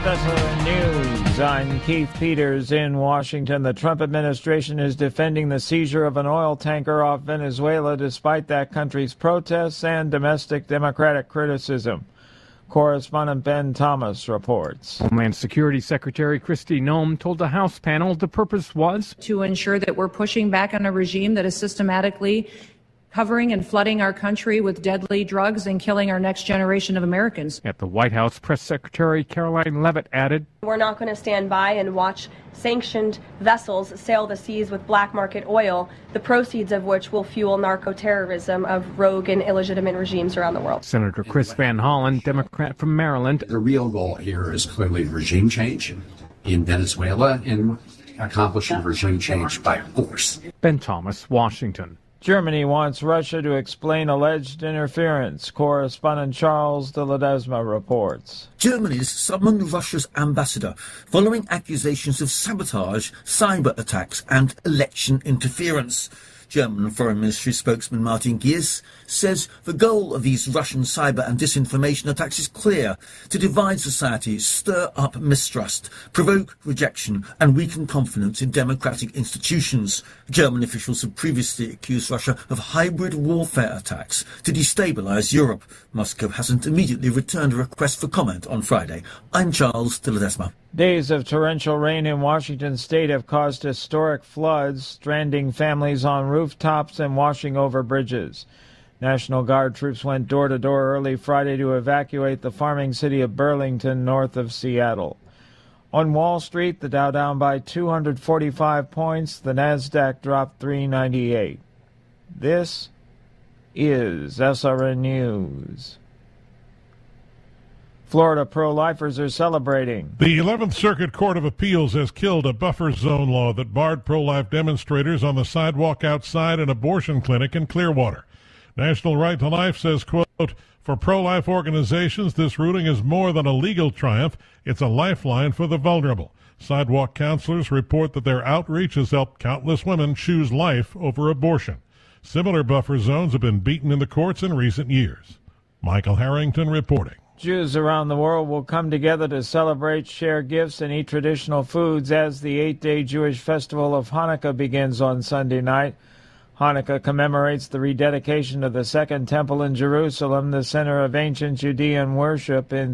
SRN News. I'm Keith Peters in Washington. The Trump administration is defending the seizure of an oil tanker off Venezuela despite that country's protests and domestic Democratic criticism. Correspondent Ben Thomas reports. Homeland Security Secretary Kristi Noem told the House panel the purpose was to ensure that we're pushing back on a regime that is systematically covering and flooding our country with deadly drugs and killing our next generation of Americans. At the White House, Press Secretary Caroline Leavitt added, "We're not going to stand by and watch sanctioned vessels sail the seas with black market oil, the proceeds of which will fuel narco-terrorism of rogue and illegitimate regimes around the world." Senator Chris Van Hollen, Democrat from Maryland. The real goal here is clearly regime change in Venezuela and accomplishing regime change by force. Ben Thomas, Washington. Germany wants Russia to explain alleged interference. Correspondent Charles de Ledesma reports. Germany's summoned Russia's ambassador following accusations of sabotage, cyber attacks and election interference. German Foreign Ministry spokesman Martin Gies says the goal of these Russian cyber and disinformation attacks is clear: to divide society, stir up mistrust, provoke rejection and weaken confidence in democratic institutions. German officials have previously accused Russia of hybrid warfare attacks to destabilize Europe. Moscow hasn't immediately returned a request for comment on Friday. I'm Charles de Ledesma. Days of torrential rain in Washington state have caused historic floods, stranding families on rooftops and washing over bridges. National Guard troops went door to door early Friday to evacuate the farming city of Burlington, north of Seattle. On Wall Street, the Dow down by 245 points, the Nasdaq dropped 398. This is SRN News. Florida pro-lifers are celebrating. The 11th Circuit Court of Appeals has killed a buffer zone law that barred pro-life demonstrators on the sidewalk outside an abortion clinic in Clearwater. National Right to Life says, quote, "For pro-life organizations, this ruling is more than a legal triumph. It's a lifeline for the vulnerable." Sidewalk counselors report that their outreach has helped countless women choose life over abortion. Similar buffer zones have been beaten in the courts in recent years. Michael Harrington reporting. Jews around the world will come together to celebrate, share gifts, and eat traditional foods as the 8-day Jewish festival of Hanukkah begins on Sunday night. Hanukkah commemorates the rededication of the Second Temple in Jerusalem, the center of ancient Judean worship, in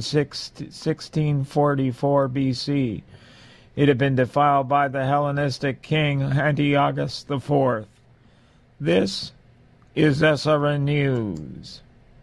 1644 B.C. It had been defiled by the Hellenistic king Antiochus IV. This is SRN News.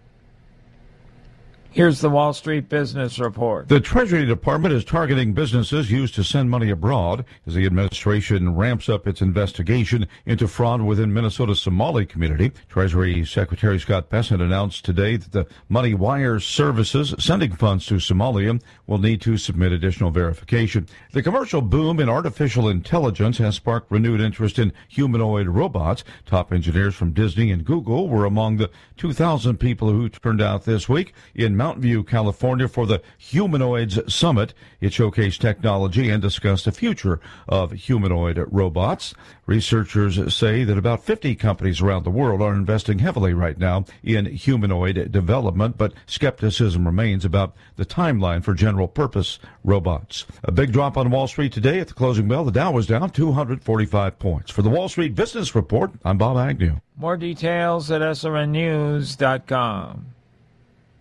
Here's the Wall Street Business Report. The Treasury Department is targeting businesses used to send money abroad as the administration ramps up its investigation into fraud within Minnesota's Somali community. Treasury Secretary Scott Bessent announced today that the money wire services sending funds to Somalia will need to submit additional verification. The commercial boom in artificial intelligence has sparked renewed interest in humanoid robots. Top engineers from Disney and Google were among the 2,000 people who turned out this week in Mountain View, California for the Humanoids Summit. It showcased technology and discussed the future of humanoid robots. Researchers say that about 50 companies around the world are investing heavily right now in humanoid development, but skepticism remains about the timeline for general-purpose robots. A big drop on Wall Street today. At the closing bell, the Dow was down 245 points. For the Wall Street Business Report, I'm Bob Agnew. More details at srnnews.com.